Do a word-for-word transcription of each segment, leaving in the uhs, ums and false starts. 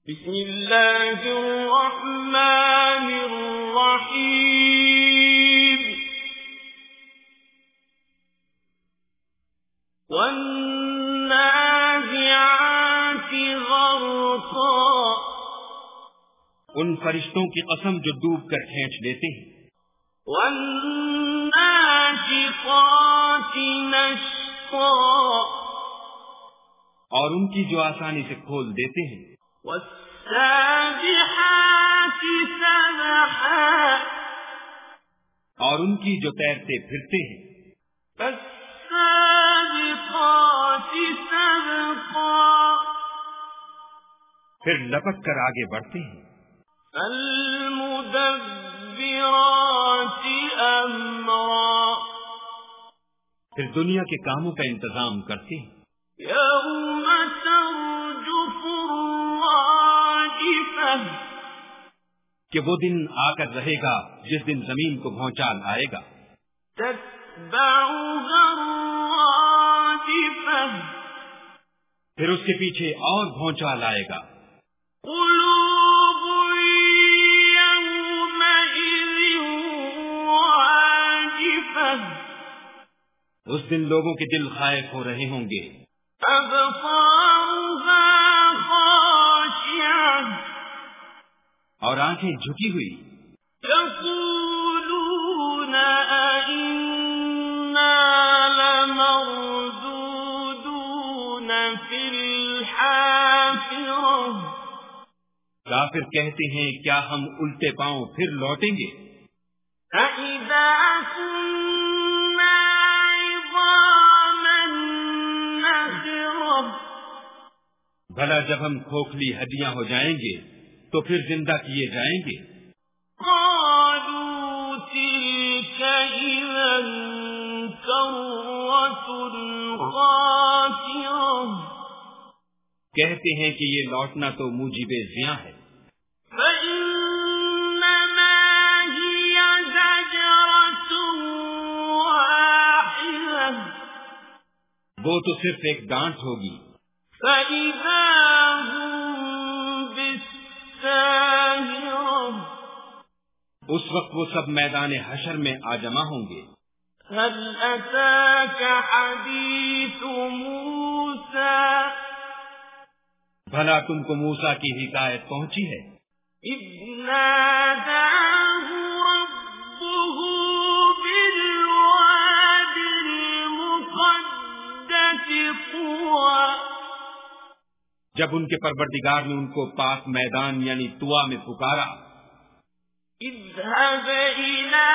بسم اللہ الرحمن الرحیم والنازعات غرقا، ان فرشتوں کی قسم جو ڈوب کر کھینچ لیتے ہیں، والناشطات نشطا، اور ان کی جو آسانی سے کھول دیتے ہیں، والسابحات سبحا، اور ان کی جو تیرتے پھرتے ہیں، فالسابقات سبقا، پھر لپک کر آگے بڑھتے ہیں، فالمدبرات امرا، پھر دنیا کے کاموں کا انتظام کرتے ہیں، یوم ترجف الراجفہ، کہ وہ دن آ کر رہے گا جس دن زمین کو بھونچال آئے گا، تتبعها الراجفہ، پھر اس کے پیچھے اور بھونچال آئے گا، قلوب یومئذ واجفہ، اس دن لوگوں کے دل خائف ہو رہے ہوں گے، ابصارها خاشعہ، اور آنکھیں جھکی ہوئی، یقولون ائنا لمردودون فی الحافرہ، کافر کہتے ہیں کیا ہم الٹے پاؤں پھر لوٹیں گے، اَإِذَا كُنَّا عِظَامًا نَخِرَةً، بھلا جب ہم کھوکھلی ہڈیاں ہو جائیں گے تو پھر زندہ کیے جائیں گے، قالوا تلك إذا كرة خاسرة، کہتے ہیں کہ یہ لوٹنا تو موجب زیاں ہے، فإنما هي زجرة واحدة، وہ تو صرف ایک ڈانٹ ہوگی، فإذا هم بالساهرة، اس وقت وہ سب میدان حشر میں آ جمع ہوں گے، هل أتاك حديث موسى، بھلا تم کو موسیٰ کی حکایت پہنچی ہے، إذ ناداه ربه بالواد المقدس طوى، جب ان کے پروردگار نے ان کو پاک میدان یعنی طوا میں پکارا، اذهب إلى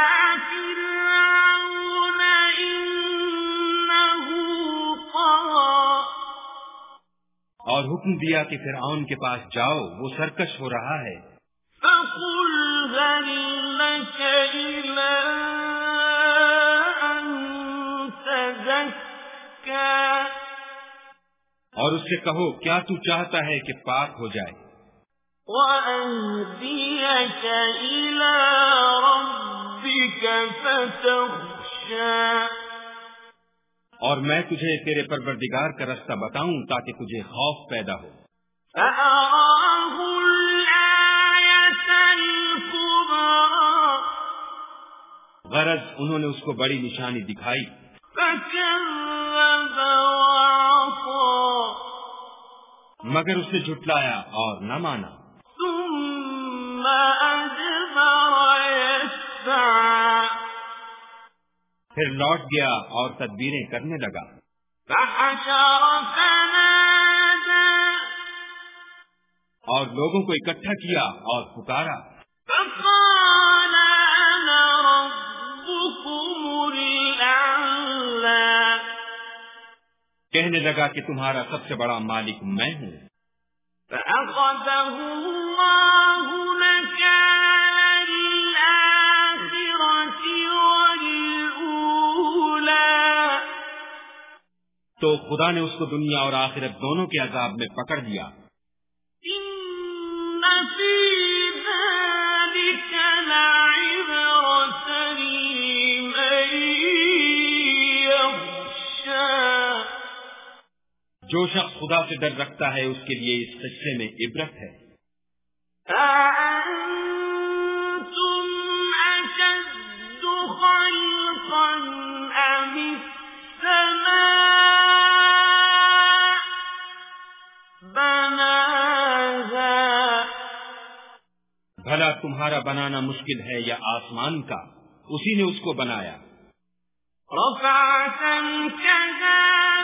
فرعون إنه طغى، اور حکم دیا کہ فرعون کے پاس جاؤ، وہ سرکش ہو رہا ہے، فقل هل لك إلى أن تزكى، اور اس سے کہو کیا تو چاہتا ہے کہ پاک ہو جائے، وأهديك إلى ربك فتخشى، اور میں تجھے تیرے پروردگار کا رستہ بتاؤں تاکہ تجھے خوف پیدا ہو، فأراه الآية الكبرى، غرض انہوں نے اس کو بڑی نشانی دکھائی، فكذب وعصى، مگر اس نے جھٹلایا اور نہ مانا، ثم أدبر يسعى، پھر لوٹ گیا اور تدبیریں کرنے لگا، فحشر فنادى، اور لوگوں کو اکٹھا کیا اور پکارا، فقال أنا ربكم الأعلى، کہنے لگا کہ تمہارا سب سے بڑا مالک میں ہوں، فأخذه الله نكال الآخرة والأولى، تو خدا نے اس کو دنیا اور آخرت دونوں کے عذاب میں پکڑ لیا، إن في ذلك لعبرة لمن يخشى، جو شخص خدا سے ڈر رکھتا ہے اس کے لیے اس قصے میں عبرت ہے، أأنتم أشد خلقا أم السماء بناها بھلا تمہارا بنانا مشکل ہے یا آسمان کا؟ اسی نے اس کو بنایا. رفع سمكها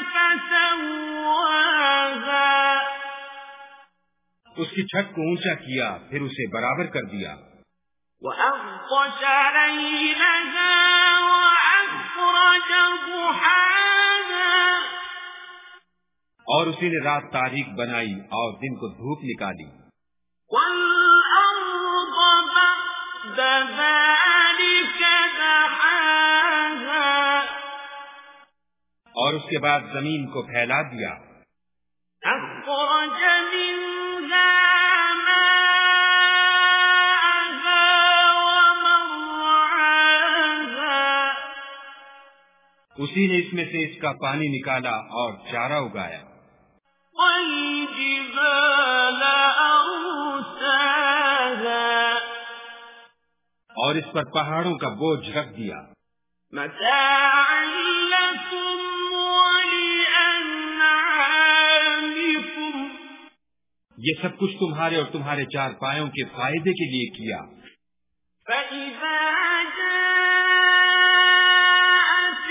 فسواها اس کی چھت کو اونچا کیا پھر اسے برابر کر دیا. وأغطش ليلها وأخرج ضحاها اور اسی نے رات تاریک بنائی اور دن کو دھوپ نکالی. والأرض بعد ذلك دحاها اور اس کے بعد زمین کو پھیلا دیا. أخرج منها ماءها ومرعاها اسی نے اس میں سے اس کا پانی نکالا اور چارہ اگایا. والجبال أرساها اور اس پر پہاڑوں کا بوجھ رکھ دیا. متاعا لكم ولأنعامكم یہ سب کچھ تمہارے اور تمہارے چار پایوں کے فائدے کے لیے کیا. فإذا جاءت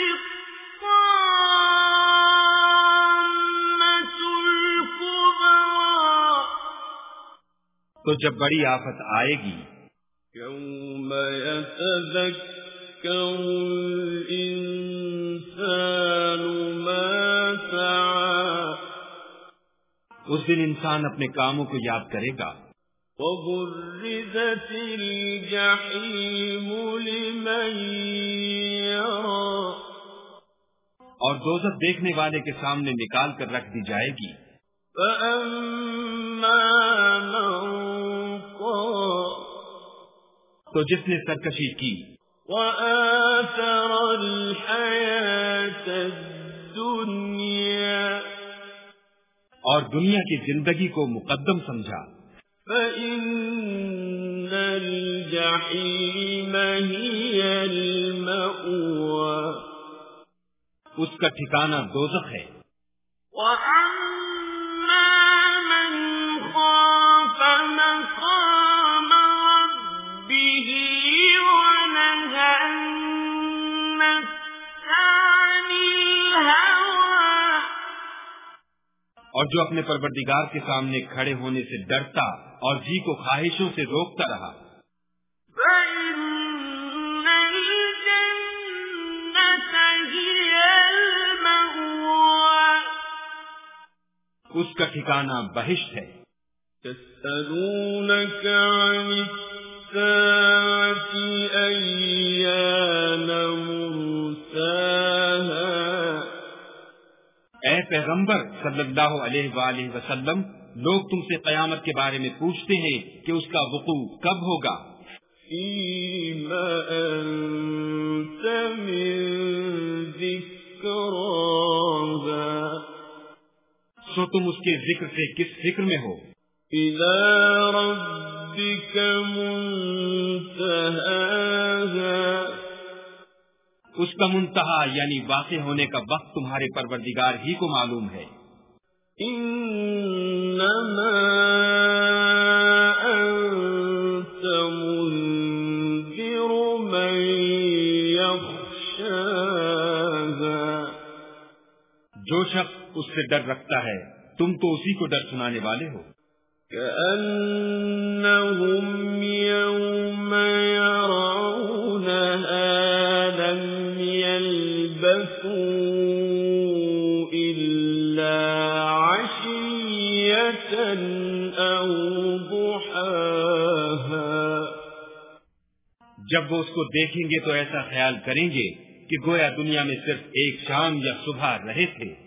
الطامة الكبرى تو جب بڑی آفت آئے گی يوم يتذكر الإنسان ما سعى اس دن انسان اپنے کاموں کو یاد کرے گا. وبرزت الجحيم لمن يرى اور دوزخ دیکھنے والے کے سامنے نکال کر رکھ دی جائے گی. فأما من طغى تو جس نے سرکشی کی وآثر الحياة الدنيا اور دنیا کی زندگی کو مقدم سمجھا فإن الجحيم هي المأوى اس کا ٹھکانہ دوزخ ہے. وأما من خاف مقام ربه ونهى النفس عن الهوى اور جو اپنے پروردگار کے سامنے کھڑے ہونے سے ڈرتا اور جی کو خواہشوں سے روکتا رہا فإن الجنة هي المأوى اس کا ٹھکانہ بہشت ہے. يسألونك عن الساعة أيان مرساها اے پیغمبر صلی اللہ علیہ وآلہ وسلم، لوگ تم سے قیامت کے بارے میں پوچھتے ہیں کہ اس کا وقوع کب ہوگا. فيما أنت من ذكراها سو تم اس کے ذکر سے کس فکر میں ہو. إلى ربك منتهاها اس کا منتہا یعنی واقع ہونے کا وقت تمہارے پروردگار ہی کو معلوم ہے. إنما أنت منذر من يخشاها جو شخص اس سے ڈر رکھتا ہے تم تو اسی کو ڈر سنانے والے ہو. كأنهم يوم يرونها لم يلبثوا إلا عشية أو ضحاها جب وہ اس کو دیکھیں گے تو ایسا خیال کریں گے کہ گویا دنیا میں صرف ایک شام یا صبح رہے تھے.